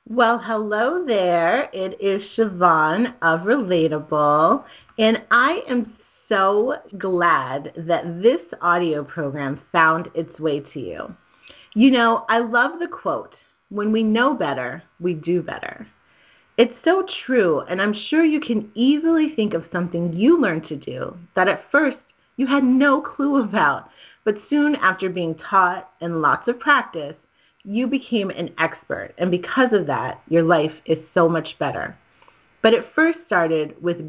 Well, hello there. It is Siobhan of Relatable, and I am so glad that this audio program found its way to you. I love the quote, when we know better, we do better. It's so true, and I'm sure you can easily think of something you learned to do that at first you had no clue about, but soon after being taught and lots of practice, you became an expert, and because of that, your life is so much better. But it first started with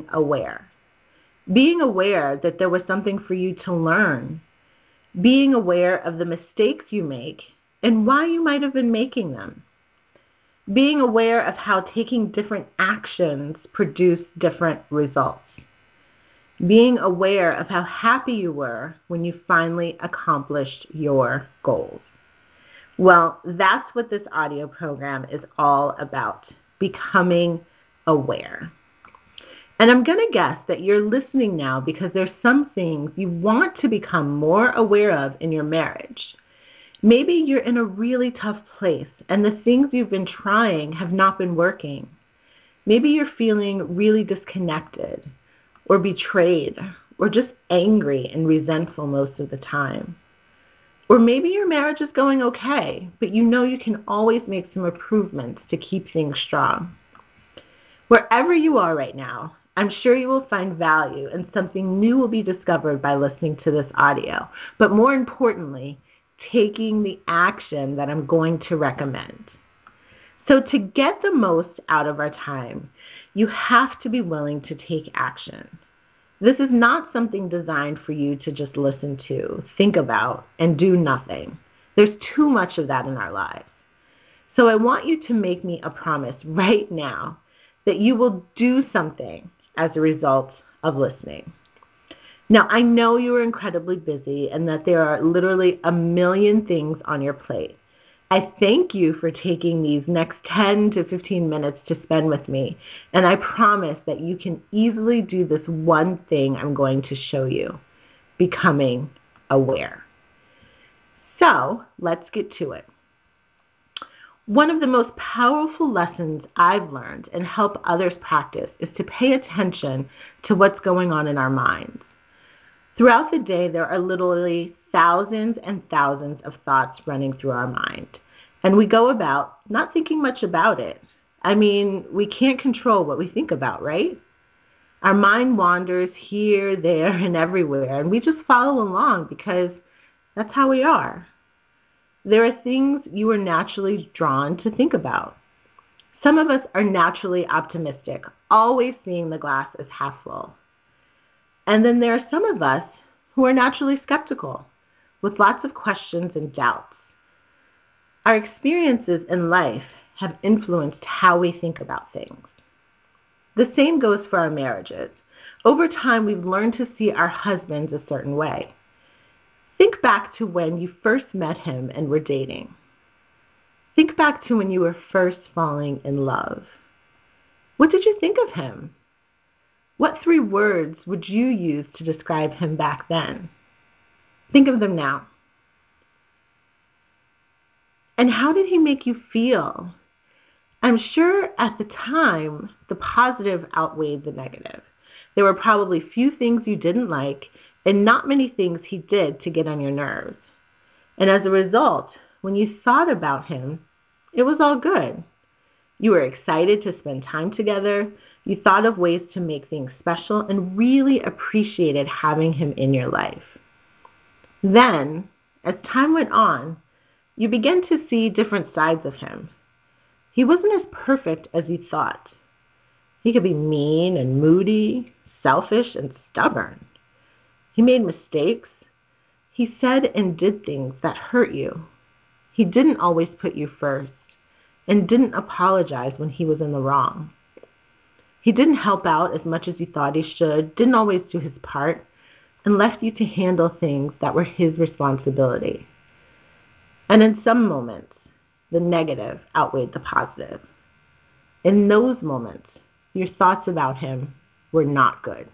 being aware that there was something for you to learn, being aware of the mistakes you make and why you might have been making them, being aware of how taking different actions produce different results, being aware of how happy you were when you finally accomplished your goals. Well, that's what this audio program is all about, becoming aware. And I'm going to guess that you're listening now because there's some things you want to become more aware of in your marriage. Maybe you're in a really tough place and the things you've been trying have not been working. Maybe you're feeling really disconnected or betrayed or just angry and resentful most of the time. Or maybe your marriage is going okay, but you know you can always make some improvements to keep things strong. Wherever you are right now, I'm sure you will find value and something new will be discovered by listening to this audio. But more importantly, taking the action that I'm going to recommend. So to get the most out of our time, you have to be willing to take action. This is not something designed for you to just listen to, think about, and do nothing. There's too much of that in our lives. So I want you to make me a promise right now that you will do something as a result of listening. Now, I know you are incredibly busy and that there are literally a million things on your plate. I thank you for taking these next 10 to 15 minutes to spend with me, and I promise that you can easily do this one thing I'm going to show you, becoming aware. So, let's get to it. One of the most powerful lessons I've learned and help others practice is to pay attention to what's going on in our minds. Throughout the day, there are literally thousands and thousands of thoughts running through our mind, and we go about not thinking much about it. I mean, we can't control what we think about, right? Our mind wanders here, there, and everywhere, and we just follow along because that's how we are. There are things you are naturally drawn to think about. Some of us are naturally optimistic, always seeing the glass as half full. And then there are some of us who are naturally skeptical, with lots of questions and doubts. Our experiences in life have influenced how we think about things. The same goes for our marriages. Over time, we've learned to see our husbands a certain way. Think back to when you first met him and were dating. Think back to when you were first falling in love. What did you think of him? What 3 words would you use to describe him back then? Think of them now. And how did he make you feel? I'm sure at the time, the positive outweighed the negative. There were probably few things you didn't like and not many things he did to get on your nerves. And as a result, when you thought about him, it was all good. You were excited to spend time together. You thought of ways to make things special and really appreciated having him in your life. Then, as time went on, you began to see different sides of him. He wasn't as perfect as you thought. He could be mean and moody, selfish and stubborn. He made mistakes. He said and did things that hurt you. He didn't always put you first and didn't apologize when he was in the wrong. He didn't help out as much as you thought he should, didn't always do his part, and left you to handle things that were his responsibility. And in some moments, the negative outweighed the positive. In those moments, your thoughts about him were not good.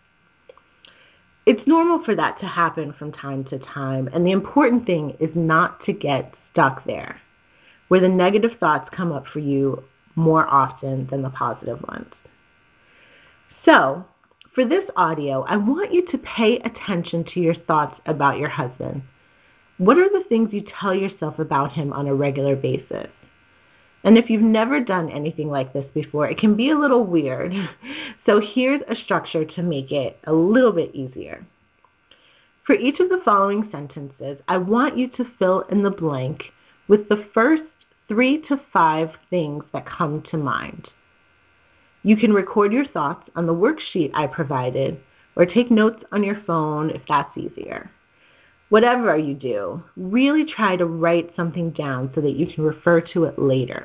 It's normal for that to happen from time to time, and the important thing is not to get stuck there. where the negative thoughts come up for you more often than the positive ones. So, for this audio, I want you to pay attention to your thoughts about your husband. What are the things you tell yourself about him on a regular basis? And if you've never done anything like this before, it can be a little weird. So here's a structure to make it a little bit easier. For each of the following sentences, I want you to fill in the blank with the first 3 to 5 things that come to mind. You can record your thoughts on the worksheet I provided or take notes on your phone if that's easier. Whatever you do, really try to write something down so that you can refer to it later.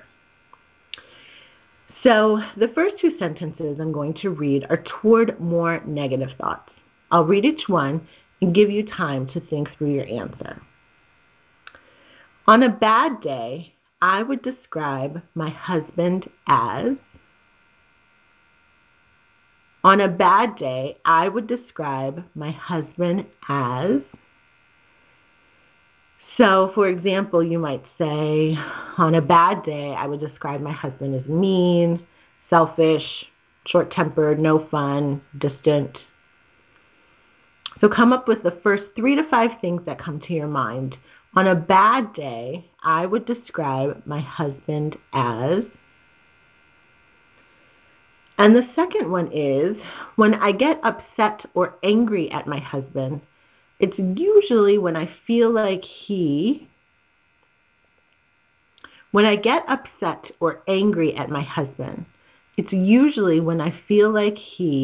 So the first 2 sentences I'm going to read are toward more negative thoughts. I'll read each one and give you time to think through your answer. On a bad day, I would describe my husband as. On a bad day, I would describe my husband as. So, for example, you might say, on a bad day, I would describe my husband as mean, selfish, short-tempered, no fun, distant. So come up with the first 3 to 5 things that come to your mind. On a bad day, I would describe my husband as. And the second one is, when I get upset or angry at my husband, it's usually when I feel like when I get upset or angry at my husband, it's usually when I feel like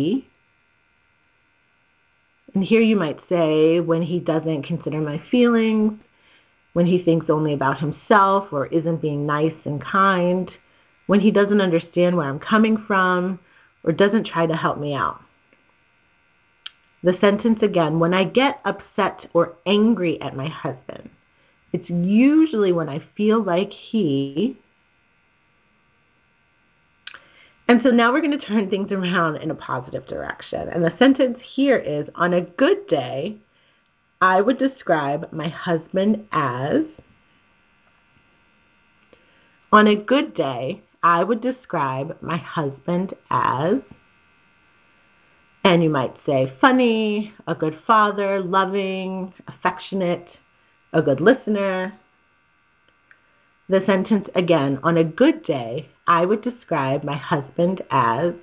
and here you might say, when he doesn't consider my feelings, when he thinks only about himself or isn't being nice and kind, when he doesn't understand where I'm coming from or doesn't try to help me out. The sentence again, when I get upset or angry at my husband, it's usually when I feel like And so now we're going to turn things around in a positive direction. And the sentence here is, on a good day, I would describe my husband as. On a good day, I would describe my husband as. And you might say funny, a good father, loving, affectionate, a good listener. The sentence again, on a good day, I would describe my husband as.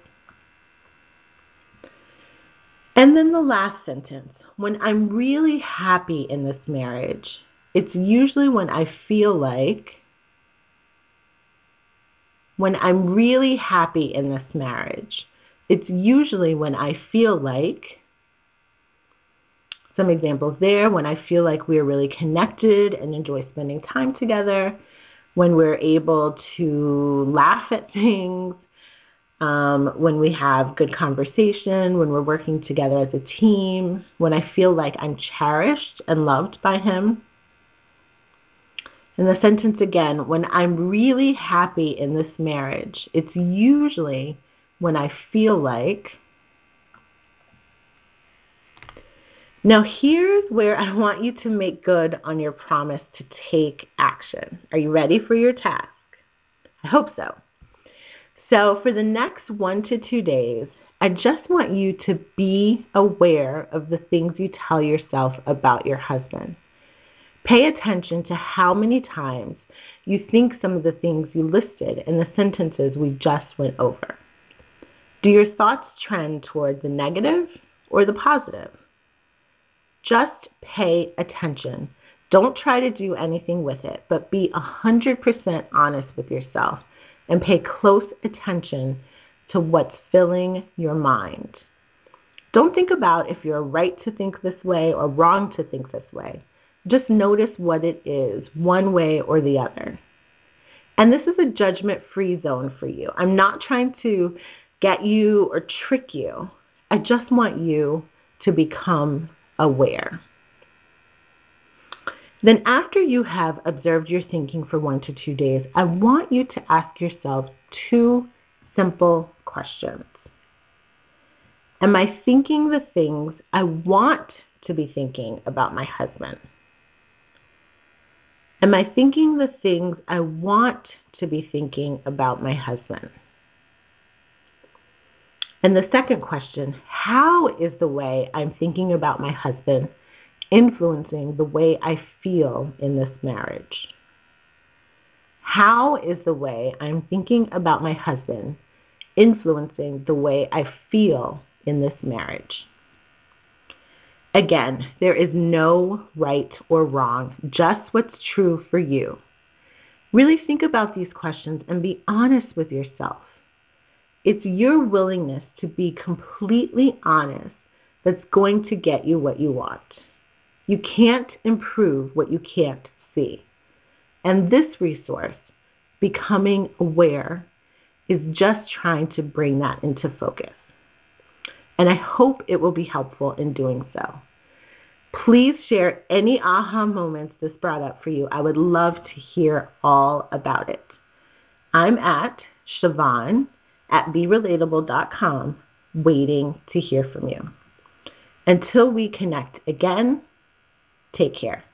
And then the last sentence, when I'm really happy in this marriage, it's usually when I feel like. When I'm really happy in this marriage, it's usually when I feel like. Some examples there, when I feel like we're really connected and enjoy spending time together, when we're able to laugh at things, when we have good conversation, when we're working together as a team, when I feel like I'm cherished and loved by him. And the sentence again, when I'm really happy in this marriage, it's usually when I feel like. Now here's where I want you to make good on your promise to take action. Are you ready for your task? I hope so. So for the next 1 to 2 days, I just want you to be aware of the things you tell yourself about your husband. Pay attention to how many times you think some of the things you listed in the sentences we just went over. Do your thoughts trend toward the negative or the positive? Just pay attention. Don't try to do anything with it, but be 100% honest with yourself and pay close attention to what's filling your mind. Don't think about if you're right to think this way or wrong to think this way. Just notice what it is, one way or the other. And this is a judgment-free zone for you. I'm not trying to get you or trick you. I just want you to become aware. Then after you have observed your thinking for 1 to 2 days, I want you to ask yourself 2 simple questions. Am I thinking the things I want to be thinking about my husband? Am I thinking the things I want to be thinking about my husband? And the second question, how is the way I'm thinking about my husband influencing the way I feel in this marriage? How is the way I'm thinking about my husband influencing the way I feel in this marriage? Again, there is no right or wrong, just what's true for you. Really think about these questions and be honest with yourself. It's your willingness to be completely honest that's going to get you what you want. You can't improve what you can't see. And this resource, Becoming Aware, is just trying to bring that into focus. And I hope it will be helpful in doing so. Please share any aha moments this brought up for you. I would love to hear all about it. I'm at Siobhan at BeRelatable.com, waiting to hear from you. Until we connect again, take care.